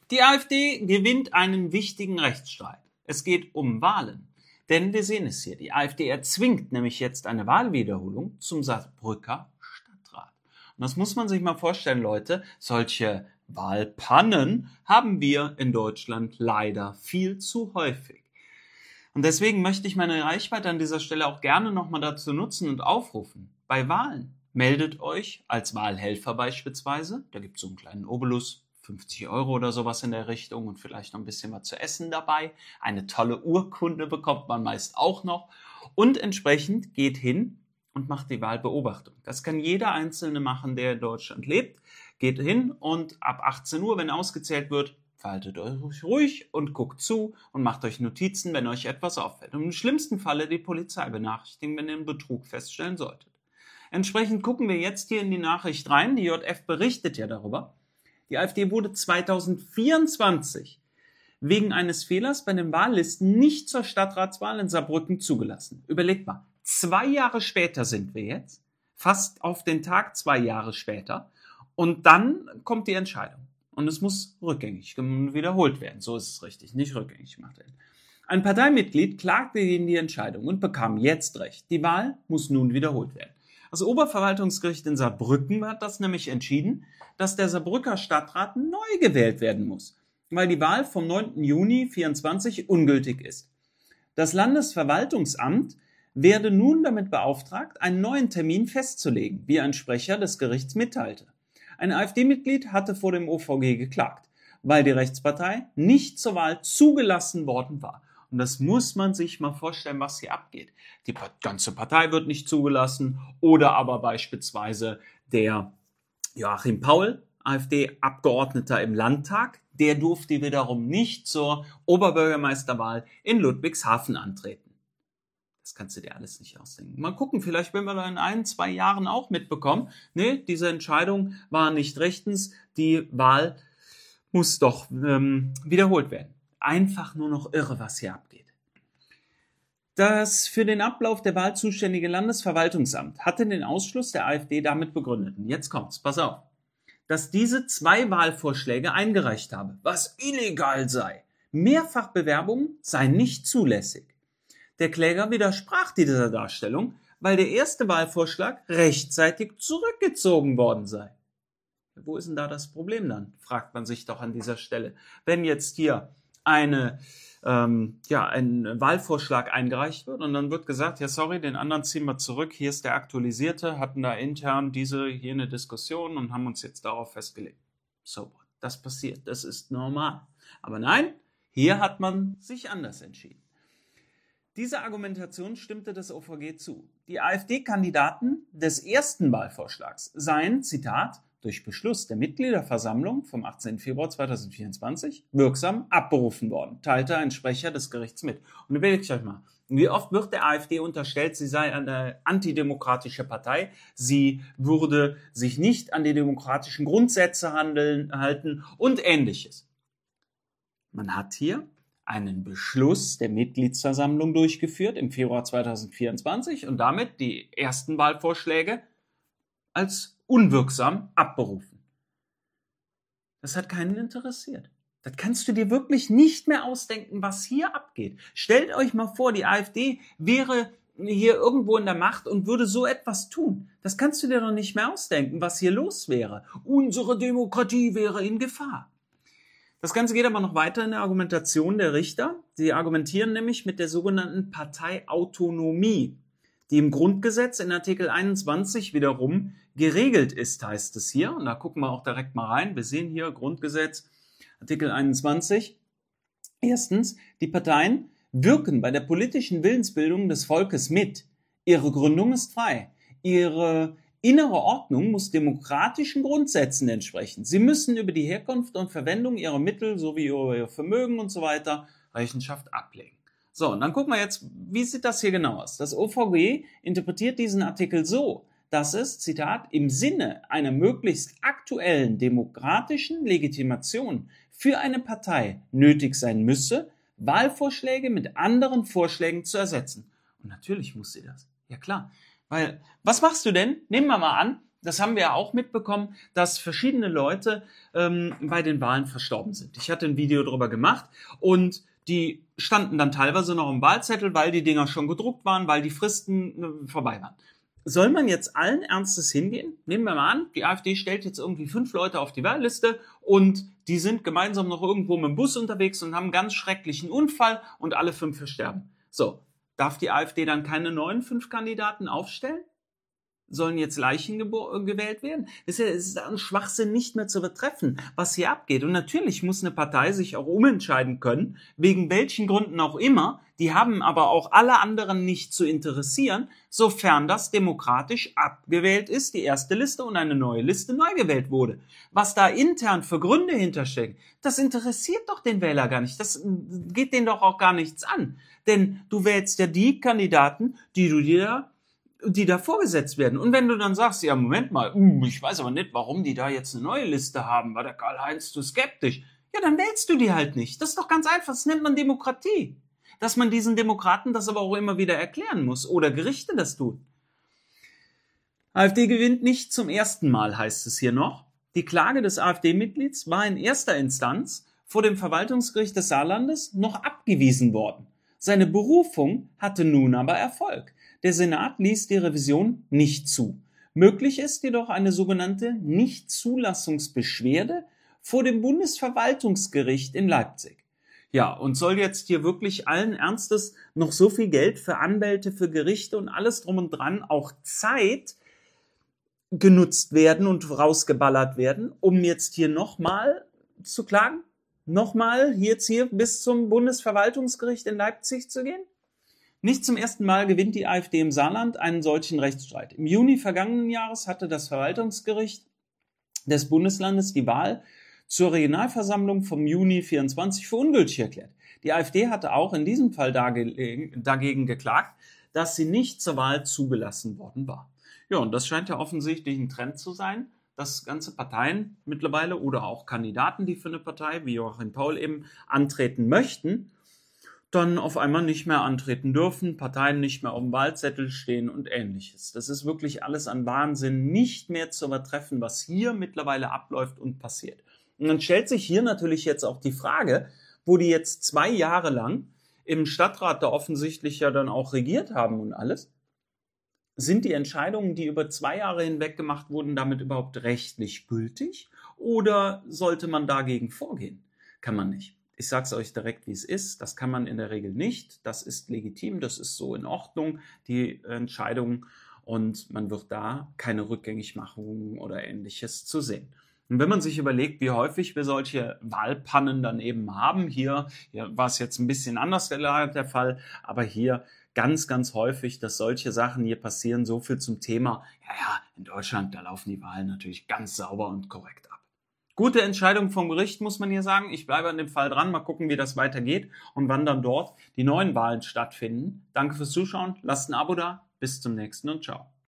Die AfD gewinnt einen wichtigen Rechtsstreit. Es geht um Wahlen. Denn wir sehen es hier, die AfD erzwingt nämlich jetzt eine Wahlwiederholung zum Saarbrücker Stadtrat. Und das muss man sich mal vorstellen, Leute, solche Wahlpannen haben wir in Deutschland leider viel zu häufig. Und deswegen möchte ich meine Reichweite an dieser Stelle auch gerne nochmal dazu nutzen und aufrufen. Bei Wahlen meldet euch als Wahlhelfer beispielsweise, da gibt es so einen kleinen Obolus, 50 € oder sowas in der Richtung und vielleicht noch ein bisschen was zu essen dabei. Eine tolle Urkunde bekommt man meist auch noch. Und entsprechend geht hin und macht die Wahlbeobachtung. Das kann jeder Einzelne machen, der in Deutschland lebt. Geht hin und ab 18 Uhr, wenn ausgezählt wird, verhaltet euch ruhig und guckt zu und macht euch Notizen, wenn euch etwas auffällt. Und im schlimmsten Falle die Polizei benachrichtigen, wenn ihr einen Betrug feststellen solltet. Entsprechend gucken wir jetzt hier in die Nachricht rein. Die JF berichtet ja darüber. Die AfD wurde 2024 wegen eines Fehlers bei den Wahllisten nicht zur Stadtratswahl in Saarbrücken zugelassen. Überlegt mal, 2 Jahre später sind wir jetzt, fast auf den Tag 2 Jahre später, und dann kommt die Entscheidung. Und es muss rückgängig wiederholt werden. So ist es richtig, nicht rückgängig gemacht werden. Ein Parteimitglied klagte gegen die Entscheidung und bekam jetzt Recht. Die Wahl muss nun wiederholt werden. Das Oberverwaltungsgericht in Saarbrücken hat das nämlich entschieden, dass der Saarbrücker Stadtrat neu gewählt werden muss, weil die Wahl vom 9. Juni 2024 ungültig ist. Das Landesverwaltungsamt werde nun damit beauftragt, einen neuen Termin festzulegen, wie ein Sprecher des Gerichts mitteilte. Ein AfD-Mitglied hatte vor dem OVG geklagt, weil die Rechtspartei nicht zur Wahl zugelassen worden war. Und das muss man sich mal vorstellen, was hier abgeht. Die ganze Partei wird nicht zugelassen oder aber beispielsweise der Joachim Paul, AfD-Abgeordneter im Landtag, der durfte wiederum nicht zur Oberbürgermeisterwahl in Ludwigshafen antreten. Das kannst du dir alles nicht ausdenken. Mal gucken, vielleicht werden wir da in 1-2 Jahren auch mitbekommen. Nee, diese Entscheidung war nicht rechtens, die Wahl muss doch wiederholt werden. Einfach nur noch irre, was hier abgeht. Das für den Ablauf der Wahl zuständige Landesverwaltungsamt hatte den Ausschluss der AfD damit begründet. Und jetzt kommt's, pass auf. Dass diese 2 Wahlvorschläge eingereicht habe, was illegal sei. Mehrfachbewerbungen seien nicht zulässig. Der Kläger widersprach dieser Darstellung, weil der erste Wahlvorschlag rechtzeitig zurückgezogen worden sei. Wo ist denn da das Problem dann, fragt man sich doch an dieser Stelle. Wenn jetzt hier ein Wahlvorschlag eingereicht wird und dann wird gesagt, ja sorry, den anderen ziehen wir zurück, hier ist der aktualisierte, hatten da intern jene Diskussion und haben uns jetzt darauf festgelegt. So, das passiert, das ist normal. Aber nein, hier hat man sich anders entschieden. Diese Argumentation stimmte das OVG zu. Die AfD-Kandidaten des ersten Wahlvorschlags seien, Zitat, durch Beschluss der Mitgliederversammlung vom 18. Februar 2024 wirksam abberufen worden, teilte ein Sprecher des Gerichts mit. Und überlegt euch mal, wie oft wird der AfD unterstellt, sie sei eine antidemokratische Partei, sie würde sich nicht an die demokratischen Grundsätze halten und Ähnliches. Man hat hier einen Beschluss der Mitgliedsversammlung durchgeführt im Februar 2024 und damit die ersten Wahlvorschläge als unwirksam abberufen. Das hat keinen interessiert. Das kannst du dir wirklich nicht mehr ausdenken, was hier abgeht. Stellt euch mal vor, die AfD wäre hier irgendwo in der Macht und würde so etwas tun. Das kannst du dir doch nicht mehr ausdenken, was hier los wäre. Unsere Demokratie wäre in Gefahr. Das Ganze geht aber noch weiter in der Argumentation der Richter. Sie argumentieren nämlich mit der sogenannten Parteiautonomie, die im Grundgesetz in Artikel 21 wiederum geregelt ist, heißt es hier. Und da gucken wir auch direkt mal rein. Wir sehen hier Grundgesetz, Artikel 21. Erstens, die Parteien wirken bei der politischen Willensbildung des Volkes mit. Ihre Gründung ist frei. Ihre innere Ordnung muss demokratischen Grundsätzen entsprechen. Sie müssen über die Herkunft und Verwendung ihrer Mittel sowie über ihr Vermögen und so weiter Rechenschaft ablegen. So, und dann gucken wir jetzt, wie sieht das hier genau aus? Das OVG interpretiert diesen Artikel so, dass es, Zitat, im Sinne einer möglichst aktuellen demokratischen Legitimation für eine Partei nötig sein müsse, Wahlvorschläge mit anderen Vorschlägen zu ersetzen. Und natürlich muss sie das. Ja klar. Weil, was machst du denn? Nehmen wir mal an, das haben wir ja auch mitbekommen, dass verschiedene Leute bei den Wahlen verstorben sind. Ich hatte ein Video darüber gemacht und die standen dann teilweise noch im Wahlzettel, weil die Dinger schon gedruckt waren, weil die Fristen vorbei waren. Soll man jetzt allen Ernstes hingehen? Nehmen wir mal an, die AfD stellt jetzt irgendwie 5 Leute auf die Wahlliste und die sind gemeinsam noch irgendwo mit dem Bus unterwegs und haben einen ganz schrecklichen Unfall und alle 5 versterben. So, darf die AfD dann keine neuen 5 Kandidaten aufstellen? Sollen jetzt Leichen gewählt werden? Es ist ein Schwachsinn nicht mehr zu betreffen, was hier abgeht. Und natürlich muss eine Partei sich auch umentscheiden können, wegen welchen Gründen auch immer. Die haben aber auch alle anderen nicht zu interessieren, sofern das demokratisch abgewählt ist, die erste Liste und eine neue Liste neu gewählt wurde. Was da intern für Gründe hinterstecken, das interessiert doch den Wähler gar nicht. Das geht denen doch auch gar nichts an. Denn du wählst ja die Kandidaten, die da vorgesetzt werden. Und wenn du dann sagst, ja, Moment mal, ich weiß aber nicht, warum die da jetzt eine neue Liste haben, war der Karl-Heinz zu skeptisch. Ja, dann wählst du die halt nicht. Das ist doch ganz einfach, das nennt man Demokratie. Dass man diesen Demokraten das aber auch immer wieder erklären muss oder Gerichte das tun. AfD gewinnt nicht zum ersten Mal, heißt es hier noch. Die Klage des AfD-Mitglieds war in erster Instanz vor dem Verwaltungsgericht des Saarlandes noch abgewiesen worden. Seine Berufung hatte nun aber Erfolg. Der Senat ließ die Revision nicht zu. Möglich ist jedoch eine sogenannte Nichtzulassungsbeschwerde vor dem Bundesverwaltungsgericht in Leipzig. Ja, und soll jetzt hier wirklich allen Ernstes noch so viel Geld für Anwälte, für Gerichte und alles drum und dran, auch Zeit genutzt werden und rausgeballert werden, um jetzt hier nochmal zu klagen? Nochmal jetzt hier bis zum Bundesverwaltungsgericht in Leipzig zu gehen? Nicht zum ersten Mal gewinnt die AfD im Saarland einen solchen Rechtsstreit. Im Juni vergangenen Jahres hatte das Verwaltungsgericht des Bundeslandes die Wahl zur Regionalversammlung vom Juni 24 für ungültig erklärt. Die AfD hatte auch in diesem Fall dagegen geklagt, dass sie nicht zur Wahl zugelassen worden war. Ja, und das scheint ja offensichtlich ein Trend zu sein, dass ganze Parteien mittlerweile oder auch Kandidaten, die für eine Partei, wie Joachim Paul eben, antreten möchten, dann auf einmal nicht mehr antreten dürfen, Parteien nicht mehr auf dem Wahlzettel stehen und Ähnliches. Das ist wirklich alles an Wahnsinn nicht mehr zu übertreffen, was hier mittlerweile abläuft und passiert. Und dann stellt sich hier natürlich jetzt auch die Frage, wo die jetzt 2 Jahre lang im Stadtrat da offensichtlich ja dann auch regiert haben und alles, sind die Entscheidungen, die über 2 Jahre hinweg gemacht wurden, damit überhaupt rechtlich gültig? Oder sollte man dagegen vorgehen? Kann man nicht. Ich sage es euch direkt, wie es ist. Das kann man in der Regel nicht. Das ist legitim, das ist so in Ordnung, die Entscheidung. Und man wird da keine Rückgängigmachung oder Ähnliches zu sehen. Und wenn man sich überlegt, wie häufig wir solche Wahlpannen dann eben haben, hier war es jetzt ein bisschen anders der Fall, aber hier ganz, ganz häufig, dass solche Sachen hier passieren, so viel zum Thema, ja, in Deutschland, da laufen die Wahlen natürlich ganz sauber und korrekt ab. Gute Entscheidung vom Gericht, muss man hier sagen. Ich bleibe an dem Fall dran, mal gucken, wie das weitergeht und wann dann dort die neuen Wahlen stattfinden. Danke fürs Zuschauen, lasst ein Abo da, bis zum nächsten und ciao.